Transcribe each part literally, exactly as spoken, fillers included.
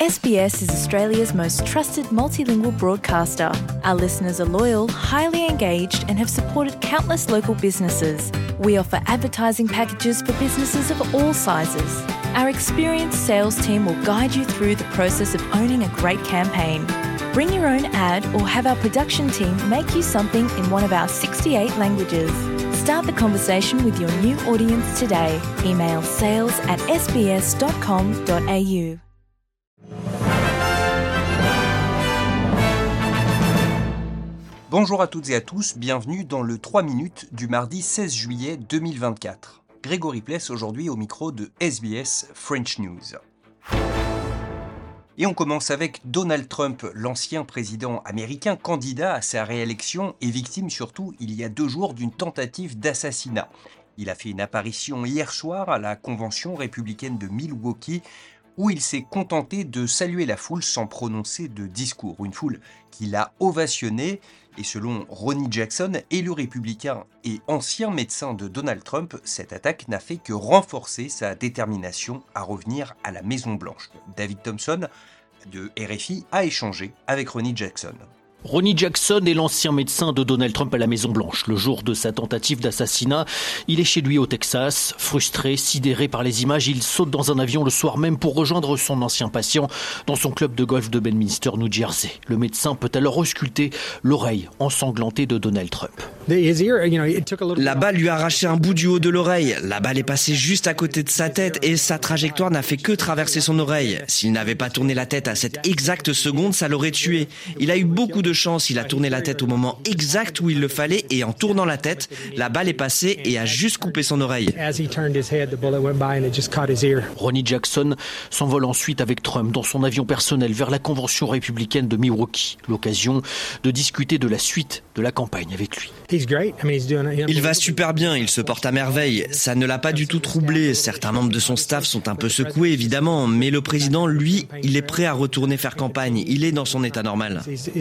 S B S is Australia's most trusted multilingual broadcaster. Our listeners are loyal, highly engaged, and have supported countless local businesses. We offer advertising packages for businesses of all sizes. Our experienced sales team will guide you through the process of owning a great campaign. Bring your own ad or have our production team make you something in one of our sixty-eight languages. Start the conversation with your new audience today. Email sales at s b s dot com dot a u. Bonjour à toutes et à tous, bienvenue dans le trois minutes du mardi seize juillet deux mille vingt-quatre. Grégory Pless aujourd'hui au micro de S B S French News. Et on commence avec Donald Trump, l'ancien président américain, candidat à sa réélection et victime surtout il y a deux jours d'une tentative d'assassinat. Il a fait une apparition hier soir à la convention républicaine de Milwaukee où il s'est contenté de saluer la foule sans prononcer de discours. Une foule qui l'a ovationné et selon Ronny Jackson, élu républicain et ancien médecin de Donald Trump, cette attaque n'a fait que renforcer sa détermination à revenir à la Maison-Blanche. David Thompson de R F I a échangé avec Ronny Jackson. Ronny Jackson est l'ancien médecin de Donald Trump à la Maison-Blanche. Le jour de sa tentative d'assassinat, il est chez lui au Texas. Frustré, sidéré par les images, il saute dans un avion le soir même pour rejoindre son ancien patient dans son club de golf de Bedminster, New Jersey. Le médecin peut alors ausculter l'oreille ensanglantée de Donald Trump. La balle lui a arraché un bout du haut de l'oreille. La balle est passée juste à côté de sa tête et sa trajectoire n'a fait que traverser son oreille. S'il n'avait pas tourné la tête à cette exacte seconde, ça l'aurait tué. Il a eu beaucoup de chance, il a tourné la tête au moment exact où il le fallait et en tournant la tête, la balle est passée et a juste coupé son oreille. Ronny Jackson s'envole ensuite avec Trump dans son avion personnel vers la convention républicaine de Milwaukee. L'occasion de discuter de la suite de la campagne avec lui. Il va super bien, il se porte à merveille. Ça ne l'a pas du tout troublé. Certains membres de son staff sont un peu secoués, évidemment, mais le président, lui, il est prêt à retourner faire campagne. Il est dans son état normal.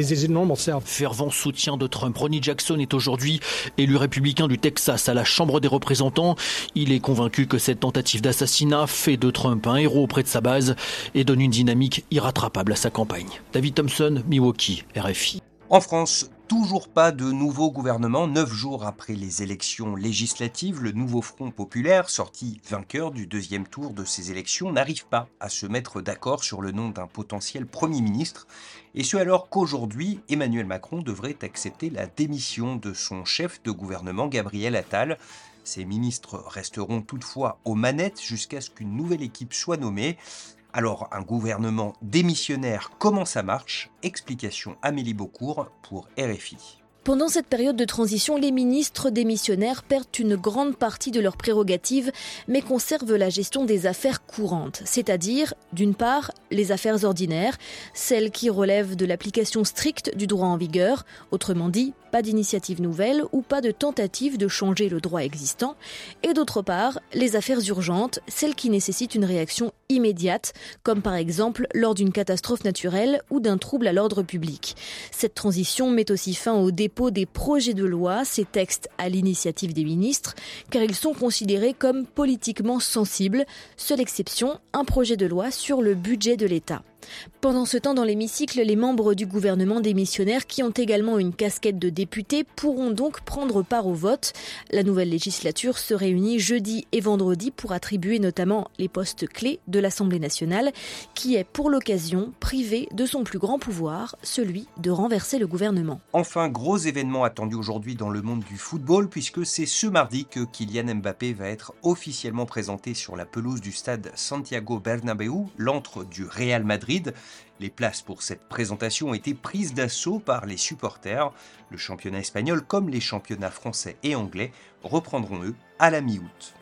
Fervent soutien de Trump, Ronny Jackson est aujourd'hui élu républicain du Texas à la Chambre des représentants. Il est convaincu que cette tentative d'assassinat fait de Trump un héros auprès de sa base et donne une dynamique irrattrapable à sa campagne. David Thompson, Milwaukee, R F I. En France, toujours pas de nouveau gouvernement. Neuf jours après les élections législatives, le nouveau Front populaire, sorti vainqueur du deuxième tour de ces élections, n'arrive pas à se mettre d'accord sur le nom d'un potentiel Premier ministre. Et ce alors qu'aujourd'hui, Emmanuel Macron devrait accepter la démission de son chef de gouvernement, Gabriel Attal. Ces ministres resteront toutefois aux manettes jusqu'à ce qu'une nouvelle équipe soit nommée. Alors, un gouvernement démissionnaire, comment ça marche ? Explication Amélie Beaucourt pour R F I. Pendant cette période de transition, les ministres démissionnaires perdent une grande partie de leurs prérogatives, mais conservent la gestion des affaires courantes, c'est-à-dire, d'une part, les affaires ordinaires, celles qui relèvent de l'application stricte du droit en vigueur, autrement dit, pas d'initiative nouvelle ou pas de tentative de changer le droit existant, et d'autre part, les affaires urgentes, celles qui nécessitent une réaction immédiate, comme par exemple lors d'une catastrophe naturelle ou d'un trouble à l'ordre public. Cette transition met aussi fin au dépôt des projets de loi, ces textes à l'initiative des ministres, car ils sont considérés comme politiquement sensibles. Seule exception, un projet de loi sur le budget de l'État. Pendant ce temps, dans l'hémicycle, les membres du gouvernement démissionnaire, qui ont également une casquette de député, pourront donc prendre part au vote. La nouvelle législature se réunit jeudi et vendredi pour attribuer notamment les postes clés de l'Assemblée nationale, qui est pour l'occasion privée de son plus grand pouvoir, celui de renverser le gouvernement. Enfin, gros événement attendu aujourd'hui dans le monde du football, puisque c'est ce mardi que Kylian Mbappé va être officiellement présenté sur la pelouse du stade Santiago Bernabéu, l'antre du Real Madrid. Les places pour cette présentation ont été prises d'assaut par les supporters. Le championnat espagnol, comme les championnats français et anglais, reprendront eux à la mi-août.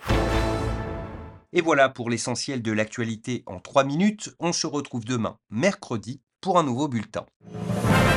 Et voilà pour l'essentiel de l'actualité en trois minutes. On se retrouve demain, mercredi, pour un nouveau bulletin.